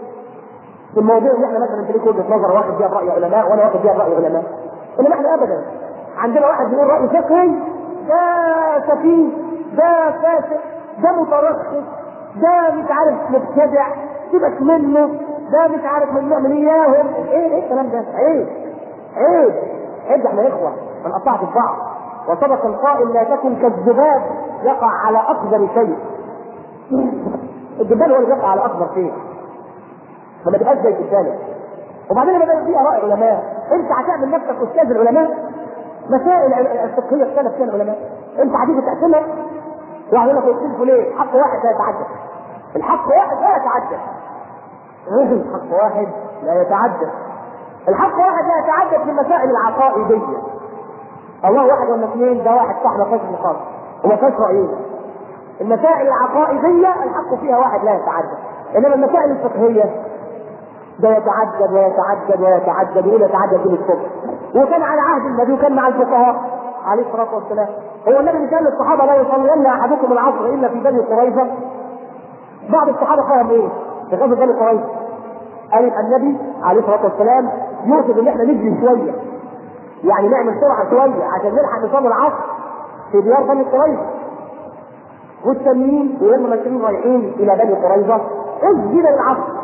A: في الموضوع اللي احنا مثلا في ليك وجهه نظر واحد فيها براي علماء وانا واخد فيها براي علماء، انما احنا ابدا عندنا واحد بيقول راي فقهي ده سفيه ده فاسق ده مترخص ده مش عارف مبتدع سيبك منه ده مش عارف من نعمل اياهم، ايه ايه الكلام ده؟ عيب عيب عيب، احنا اخوه ما نقطعش في بعض. وسبق القائل لا تكن كالذباب يقع على اقدر شيء. الذباب هو اللي يقع على اقدر شيء، فما تبقاش زي الثاني. وبعدين لما يبقى فيها راي علماء انت هتعمل نفسك استاذ العلماء. مسائل الفقهيه اختلف فيها العلماء، انت هتيجي تقسمها ويقول لك يختلفوا ليه؟ حق واحد لا يتعدى، الحق واحد لا يتعدى، الحق واحد لا يتعدى، الحق واحد لا يتعدى في المسائل العقائديه. الله واحد ولا اثنين ده واحد صح ما فيهاش نقاش وما فيهاش رايين. المسائل العقائديه الحق فيها واحد لا يتعدى، انما المسائل الفقهيه ده يتعدد ويتعدد ويتعدد ولا يتعدد من الصبح. وكان على عهد النبي وكان مع الفقهاء عليه الصلاه والسلام. هو النبي كان للصحابه لا يصلين احدكم العصر الا في بني قريظه. بعض الصحابه قالوا ايه؟ في غزوه بني قريظه قال النبي عليه الصلاه والسلام يقصد ان احنا نجري شويه، يعني نعمل سرعه شويه عشان نلحق نصلي العصر في ديار بني قريظه. والتانيين وهم ماشيين رايحين الى بني قريظه اسجد العصر.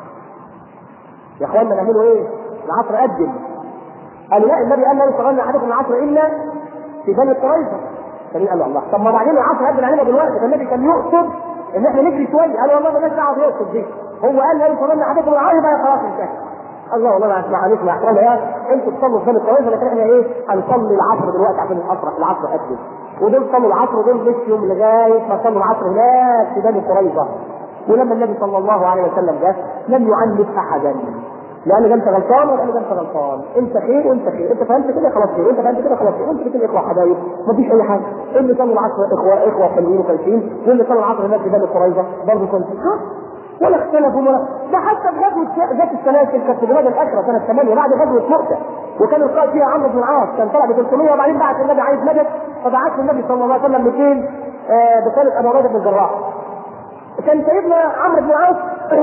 A: يا اخوانا نعملوا ايه؟ العصر قدم. قالوا لا النبي قال لا يصلي احدكم العصر الا في بني قريظه. فمين قال له الله طب ما بعدين العصر قدم علينا دلوقتي، فالنبي كان يقصد ان احنا نجري شويه. قال والله مالناش دعوه يقصد دي، هو قال لا يصلي احدكم العصر يبقى خلاص انتهى. الله والله ما اسمع عليكم يا اخوانا يا انتوا تصلوا في بني قريظه لكن احنا ايه؟ هنصلي العصر دلوقتي عشان العصر العصر قدم. ودول صلوا العصر ودول مشيوا لغايه ما صلوا العصر هناك في بني قريظه. ولما النبي صلى الله عليه وسلم جاء لم يعنف احدا، لان انت غلطان ولا انت غلطان، انت خير وانت خير، انت فهمت كده خلاص خير، انت فهمت كده خلاص خير، انت كده اخوه حبايب مفيش اي حاجه. اللي صلوا العصر اخوه اخوه حلوين وكويسين، واللي صلوا العصر هناك في بني قريظه برضه كويسين، ولا اختلفوا ولا ده. حتى في غزوه ذات السلاسل كانت في جماد الاخره سنه ثمانية بعد غزوه مؤتة، وكان القائد فيها عمرو بن العاص كان طلع ب ثلاثمية وبعدين بعت النبي عايز مدد، فبعت النبي صلى الله عليه وسلم مئتين بثالث ابو عبيده بن الجراح. كان سيدنا عمرو بن العاص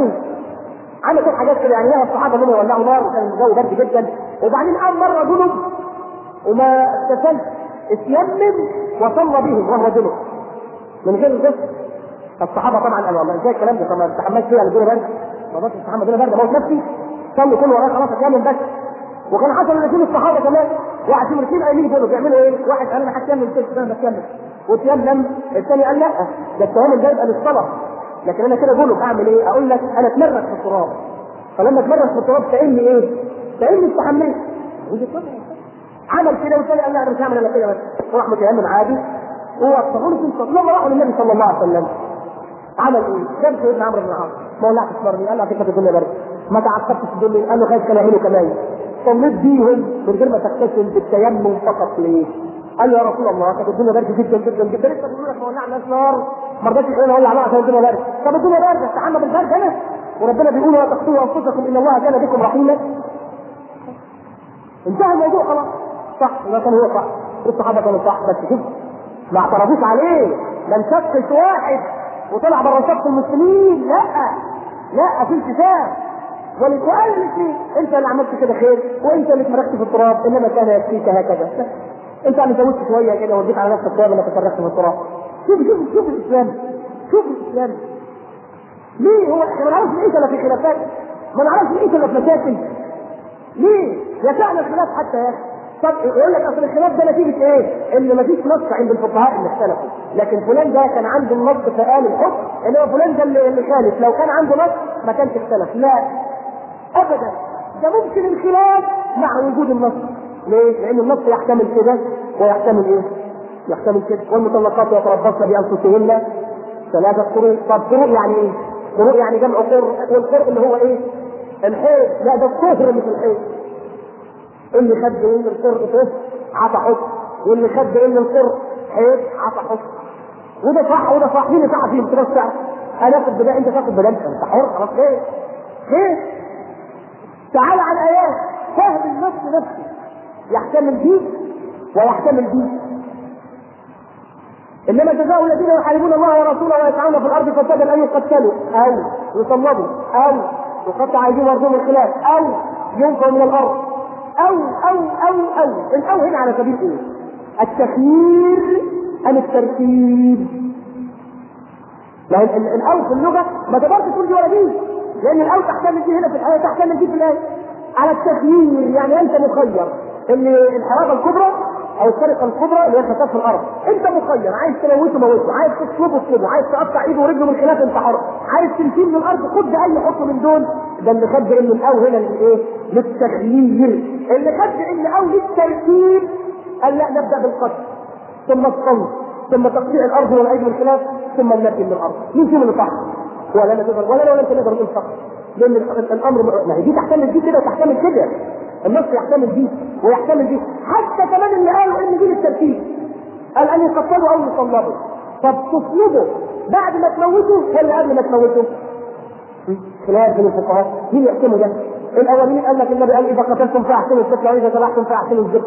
A: عمل كل حاجات كده يعني لها الصحابه منه ولعوا نار وكان الجو برد جدا، وبعدين قام مره جنب وما اغتسلش اتيمم وصلى بهم وهو جنب من غير الغسل. الصحابه طبعا قالوا والله ازاي الكلام ده؟ طب ما استحملت فيها الدنيا برد، ما بقاش استحمل الدنيا برد موت نفسي صلوا كل وراه خلاص اتيمم بس. وكان حصل ان في الصحابه كمان واحد فيهم الاثنين قايلين دول بيعملوا ايه؟ واحد قال انا هتيمم كده انا بتيمم وتيمم، الثاني قال لا ده التيمم ده يبقى للصلاه، لكن انا كده جنب اعمل ايه؟ اقول لك انا اتمرس في التراب، فلما اتمرس في التراب كاني ايه؟ كاني استحملت. عمل كده والثاني قال لا انا مش هعمل الا كده بس، وراح متيمم عادي ووصلوا له في لما راحوا للنبي صلى الله عليه وسلم عمل ايه؟ جاب سيدنا عمرو بن العاص ما ولعش اسمرني، قال له على فكره الدنيا برد، ما تعقبتش الدنيا، قال له خايف كانوا يعملوا كمان، صليت بيهم من غير ما تغتسل بالتيمم فقط ليه؟ قال له يا رسول الله كانت الدنيا برد جدا جدا جدا، لسه بيقولوا لك ما ولعناش نار ما رضيتش يقول اولع نار عشان الدنيا برد، طب الدنيا برد استحمى بالبرد انا؟ وربنا بيقول لا تقتلوا انفسكم ان الله كان بكم رحيما. انتهى الموضوع خلاص، صح ما كان هو صح والصحابه كانوا صح، بس شوف ما اعترضوش عليه، ما نشقش واحد وطلع بره صف المسلمين، لا لا في التزام. وقال الاثنين انت اللي عملت كده خير وانت اللي اتمركت في التراب، انما كان يكفيك هكذا، انت اللي زودت شويه كده وديت على نفسك شويه لما تفرقت في التراب. شوف شوف شوف الاسلام، شوف الاسلام ليه هو احنا ما نعرفش نعيش الا في خلافات، ما نعرفش نعيش الا في مشاكل، ليه؟ يسعنا الخلاف حتى يا اخي. طب يقول لك اصل الخلاف ده نتيجه ايه؟ ان مفيش نص عند الفقهاء اللي اختلفوا، لكن فلان ده كان عنده النص فقال الحكم، انما فلان ده اللي خالف لو كان عنده نص ما كانش اختلف، لا ابدا، ده ممكن الخلاف مع وجود النص. ليه؟ لان النص يحتمل كده ويحتمل ايه؟ يحتمل كده. والمطلقات يتربصن بانفسهن ثلاثه قروء. طب قروء يعني ايه؟ قروء يعني جمع قر، والقرء اللي هو ايه؟ الحيض، لا ده الطهر اللي في الحيض اللي خد من القرء طهر عطى حكم واللي خد ان القر حيث عطى حكم، وده صح وده صح، مين اللي صح فيهم؟ انت بس تعرف، انا اخد بده انت تاخد بده، انت حر خلاص. ليه؟ ليه؟ تعال على الايات، فهم النص نفسه يحتمل دي ويحتمل دي. انما جزاء الذين يحاربون الله ورسوله ويسعون في الارض فسادا ان يقتلوا او يصلبوا او يقطع ايديهم وارجلهم الخلاف او ينفوا من الارض او او او او الاو هنا على سبيل ايه؟ التخيير ام الترتيب؟ لان الاو في اللغه ما تقدرش تقول دي ولا دي، لان الاو تحتمل دي هنا في الايه تحتمل دي في الايه. على التخيير يعني انت مخير ان الحرابه الكبرى او السرقه الكبرى اللي هي فساد في الارض، انت مخير، عايز تموته موته، عايز تصلبه اصلبه، عايز تقطع ايده ورجله من خلاف انت حر، عايز تمشيه من الارض خد اي حكم من دول. ده اللي خد ان الاو هنا للايه؟ للتخيير. اللي خد ان الاو للترتيب قال لا نبدا بالقتل ثم الصلب ثم تقطيع الارض والايدي من خلاف ثم النفي من الارض. مين فيهم اللي صح؟ ولا انا تقدر ولا ولا انت تقدر تقول صح، لان الامر ما هي دي تحتمل دي كده وتحتمل كده، النص يحتمل دي ويحتمل دي، حتى كمان اللي قالوا ان دي للترتيب قال ان يقتلوا او يصلبوا. طب تصلبوا بعد ما تموتوا ولا قبل ما تموتوا؟ خلاف بين الفقهاء مين يحكموا ده؟ الاولين قال لك النبي قال اذا قتلتم فاحسنوا القتل واذا ذبحتم فاحسنوا الذبح،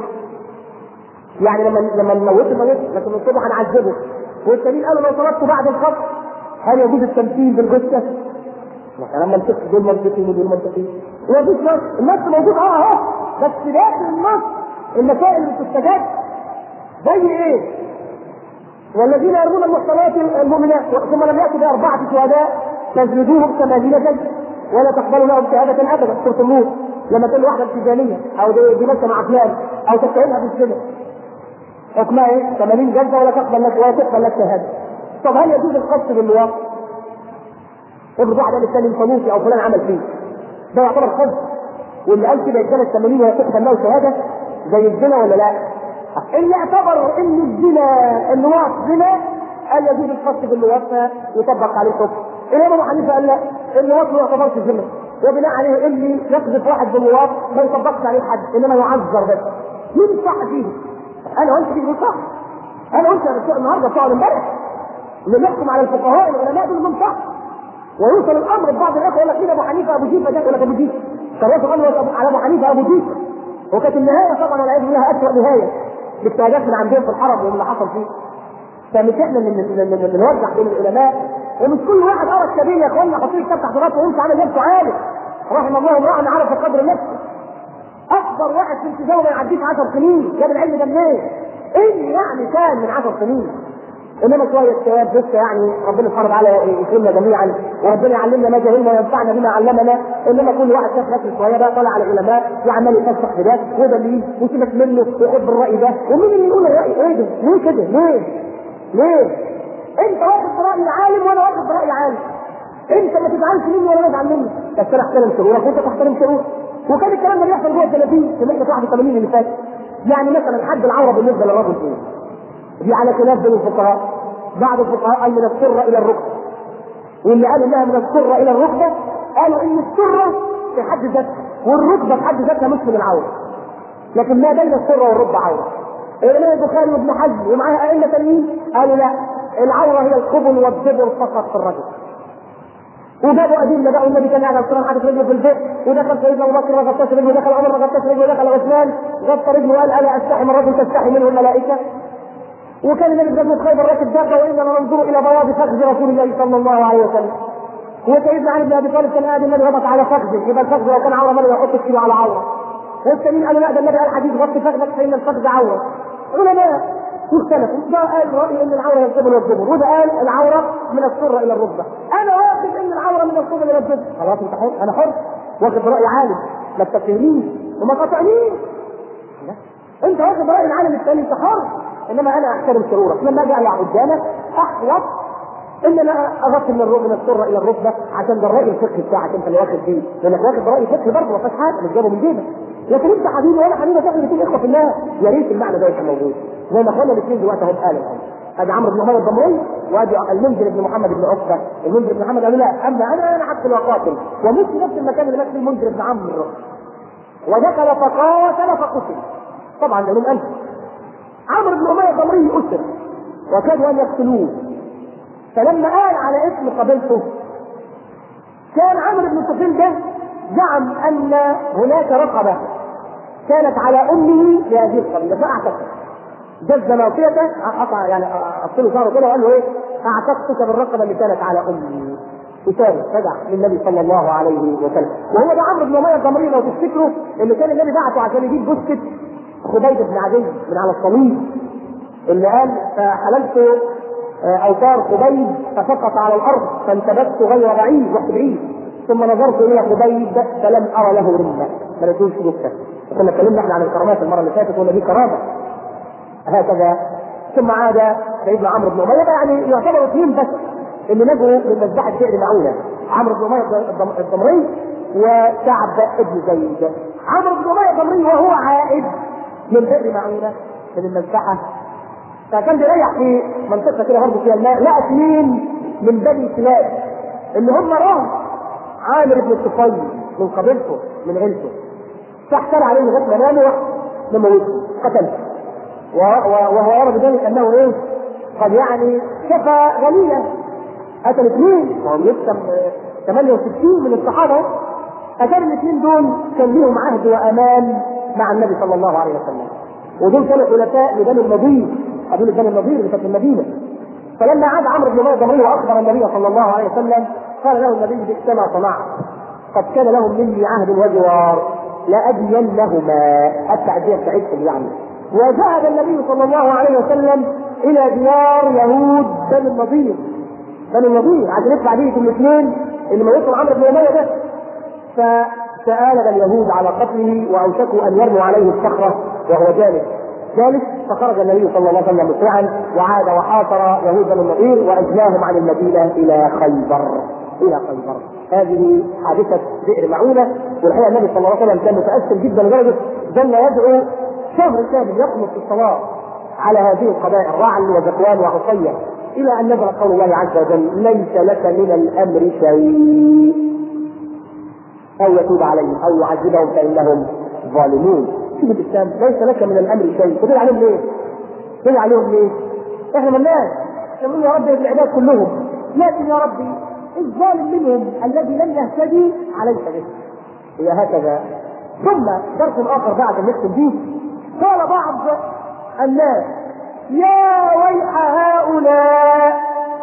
A: يعني لما لما نموته نموته لكن نصلبه هنعذبه. والثانيين قالوا لو طلبتوا بعد الخط هل يجوز التمثيل بالجثه؟ مثلا منطقي دول منطقيين ودول منطقيين، ومفيش نص، النص موجود اه اهو، بس داخل النص المسائل اللي بتستجاب زي ايه؟ والذين يرمون المحصنات المؤمنات ثم لم ياتوا باربعه شهداء فاجلدوهم ثمانين جلده ولا تقبلوا لهم شهاده ابدا. سوره النور لما تقول واحده ابتدائيه او دي ماشيه مع فلان او تتهمها بالزنا حكمها ايه؟ ثمانين جلده ولا تقبل لك ولا تقبل لك شهاده. طب هل يجوز القصد باللواط؟ افرض واحد قال الثاني فلوسي او فلان عمل فيه، ده يعتبر قصد، واللي قال كده يتجلد ثمانين ولا تقبل له شهاده زي الزنا ولا لا؟ اللي اعتبر ان الزنا اللواط زنا قال يجوز القصد باللواط يطبق عليه الحكم. الامام ابو حنيفه قال لا، اللواط ما يعتبرش زنا، وبناء عليه اللي يقذف واحد باللواط ما يطبقش عليه حد انما يعذر بس. مين صح فيه؟ انا قلت فيه صح، انا قلت النهارده بتاع امبارح اللي بيحكم على الفقهاء العلماء دول من صح، ويوصل الامر ببعض الاخوه يقول لك مين ابو حنيفه ابو جيفه ده، يقول لك ابو جيفه، كان يوصل الامر على ابو حنيفه ابو جيفه، وكانت النهايه طبعا والعياذ بالله اسوء نهايه باجتهادات من عندهم في الحرم واللي حصل فيه. فمش احنا اللي بنوزع بين العلماء، ومش كل واحد قرا الكبير يا اخوانا حاطين الكتاب تحت راسه ويمشي عامل نفسه عالم. رحم الله امرأ عرف قدر نفسه. اكبر واحد في التزامه ما يعديش عشر سنين، جاب العلم ده منين؟ ايه يعني كان من عشر سنين؟ انما شويه شباب لسه يعني ربنا سبحانه وتعالى يكرمنا جميعا وربنا يعلمنا ما جهلنا وينفعنا بما علمنا. انما كل واحد شاف نفسه شويه بقى طالع على العلماء وعمال يفسخ في ده وده اللي وسيبك منه وخد بالراي ده، ومين اللي يقول الراي ايه ده؟ ليه كده؟ ليه؟ ليه؟ انت واخد براي العالم وانا واخد براي عالم. انت ما تزعلش مني ولا انا ازعل منك، بس انا احترم شرورك وانت تحترم شرورك. وكان الكلام ده بيحصل جوه الثلاثين في مئة واحد وثمانين اللي فات. يعني مثلا حد العوره بالنسبه للرجل ايه؟ دي على خلاف بين الفقهاء. بعض الفقهاء قال من السره الى الركبه، واللي قال انها من السره الى الركبه قالوا ان السره في حد ذاتها والركبه في حد ذاتها مش من العوره، لكن ما بين السره والركبه عوره. الامام البخاري وابن حزم ومعاه ائمه ثانيين قالوا لا، العوره هي القبل والدبر فقط في الرجل. وجابوا ادله بقى، والنبي كان قاعد على حاطط رجله في البيت، ودخل سيدنا ابو بكر ما غطاش رجله، ودخل عمر ما غطاش رجله، ودخل عثمان غطى رجله وقال الا استحي من الرجل تستحي منه الملائكه. وكان النبي في غزوه خيبر راكب دابه واننا ننظر الى بياض فخذ رسول الله صلى الله عليه وسلم. وسيدنا علي بن ابي طالب كان قاعد النبي غطى على فخذه، يبقى الفخذ لو كان عوره ما يحط الكيلو على عوره. والثانيين قالوا لا، ده النبي قال حديث غطي فخذك فان الفخذ عوره. علماء واختلفوا، ده قال راي ان العوره هي القبل والدبر، وده قال العوره من السره الى الركبه. انا واخد ان العوره من القبل الى الدبر، خلاص انت حر، انا حر، واخد راي عالم، ما تتهمنيش وما تقاطعنيش. انت واخد راي العالم الثاني، انت حر، انما انا احترم شرورك. لما اجي اقع قدامك احوط ان انا اغطي من الركبه من السره الى الركبه عشان ده الراي الفقهي بتاعك انت اللي واخد فيه، لانك واخد راي فقهي برضه ما فيهاش حاجه مش جابه من جيبك. لكن انت حبيبي وانا حبيبي تاخد الاثنين اخوه في الله، يا ريت المعنى ده يكون موجود زي ما اخوانا الاثنين دلوقتي هم قالوا. ادي عمرو بن اميه الضمري وادي المنذر بن محمد بن عقبه. المنذر بن محمد قال لا، اما انا انا حتى وقاتل، ومش في نفس المكان اللي مات فيه المنذر بن عمرو، ودخل فقاتل فقتل. طبعا ده من انت عمرو بن أمية الضمري أسر وكادوا أن يقتلوه، فلما قال على اسم قبيلته كان عمرو بن طفيل ده زعم أن هناك رقبة كانت على أمه لهذه القبيلة فأعتقد جز ناصيته قطع يعني أصله شعره كده وقال له إيه أعتقدك بالرقبة اللي كانت على أمه وتاني رجع للنبي صلى الله عليه وسلم. وهو ده عمرو بن أمية الضمري لو تفتكروا اللي كان النبي بعته عشان يجيب جثة خبيب بن عدي من على الصليب اللي قال فحللت اوتار خبيب فسقط على الارض فانتبهت غير بعيد رحت بعيد ثم نظرت الى خبيب فلم ارى له رمه ما لقيتوش جثه. كنا اتكلمنا احنا عن الكرامات المره اللي فاتت ولا دي كرامه هكذا. ثم عاد سيدنا عمرو بن اميه يعني يعتبر اثنين بس اللي نجوا من مذبحه بئر معونه، عمرو بن اميه الضمري وكعب ابن زيد. عمرو بن اميه الضمري وهو عائد من بئر معونه من المذبحه فكان بيريح في منطقه كده برضه فيها الماء، لقى اثنين من بني كلاب اللي هم راه عامر بن الطفيل من قبيلته من عيلته، فاحتال عليه لغايه ما ناموا لموته قتله وهو يرى بذلك انه ايه قد يعني شفى غنيه قتل اثنين وهم لسه ثمانية وستين من الصحابه. قتل الاثنين دول كان لهم عهد وامان مع النبي صلى الله عليه وسلم، ودول كانوا خلفاء لبني النضير قبيله بني النضير اللي كانت في المدينه. فلما عاد عمرو بن اميه الضمري واخبر النبي صلى الله عليه وسلم قال له النبي بئس ما صنعت قد كان لهم مني عهد وجوار لأدينهما التعديه بتاعتهم يعني. وذهب النبي صلى الله عليه وسلم الى ديار يهود بني النضير بني النضير عشان يدفع دية الاثنين اللي موتوا عمرو بن اميه ده. فتآلب اليهود على قتله واوشكوا ان يرموا عليه الصخره وهو جالس جالس فخرج النبي صلى الله عليه وسلم مسرعا وعاد وحاصر يهود بني النضير واجلاهم عن المدينه الى خيبر الى خيبر. هذه حادثه بئر معونه. والحقيقه النبي صلى الله عليه وسلم كان متاثر جدا لدرجه ظل يدعو شهر كامل يقنط في الصلاه على هذه القبائل رعل وذكوان وعصيه الى ان نزل قول الله عز وجل ليس لك من الامر شيء او يتوب عليهم او يعذبهم فانهم ظالمون. شوف الاسلام ليس لك من الامر شيء. تدل عليهم ليه؟ تدل عليهم ليه؟ احنا مالناش نقول يا رب العباد كلهم، لكن يا ربي الظالم منهم الذي لم يهتدي عليك به. هي هكذا. ثم درس اخر بعد نختم به قال بعض الناس يا ويح هؤلاء،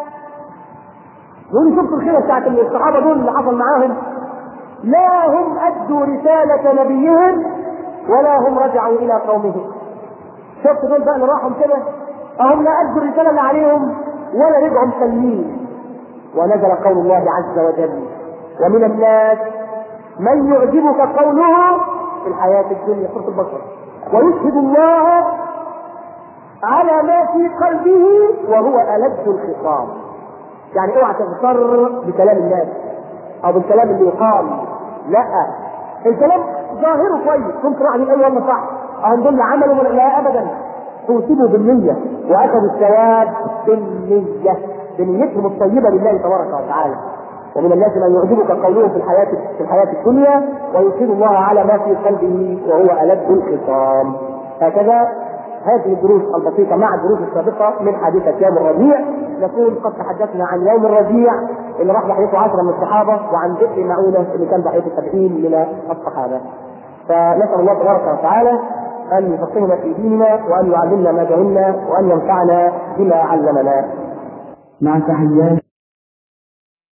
A: يقول شفتوا الخيره بتاعت الصحابه دول اللي حصل معاهم؟ لا هم ادوا رساله نبيهم ولا هم رجعوا الى قومهم. شفت دول بقى اللي راحوا كده اهم لا ادوا الرساله اللي عليهم ولا رجعوا مسلمين. ونزل قول الله عز وجل ومن الناس من يعجبك قوله في الحياه الدنيا سوره البقره ويشهد الله على ما في قلبه وهو ألد الخصام. يعني اوعى تغتر بكلام الناس او بالكلام اللي يقال، لا الكلام ظاهره كويس ممكن واحد يقول والله صح اهم دول عملوا لا ابدا، توصلوا بالنية واخذوا الثواب بالنية بنيتهم الطيبة لله تبارك وتعالى. ومن الناس من يعجبك قوله في الحياة في الحياة الدنيا ويشهد الله على ما في قلبه وهو ألد الخصام. هكذا هذه الدروس البسيطة مع الدروس السابقة من حادثة يوم الربيع نكون قد تحدثنا عن يوم الربيع اللي راح ضحيته عشرة من الصحابة وعن بئر معونة اللي كان ضحيته سبعين من الصحابة. فنسأل الله تبارك وتعالى أن يفقهنا في ديننا وأن يعلمنا ما جهلنا وأن ينفعنا بما علمنا.
D: مع تحيات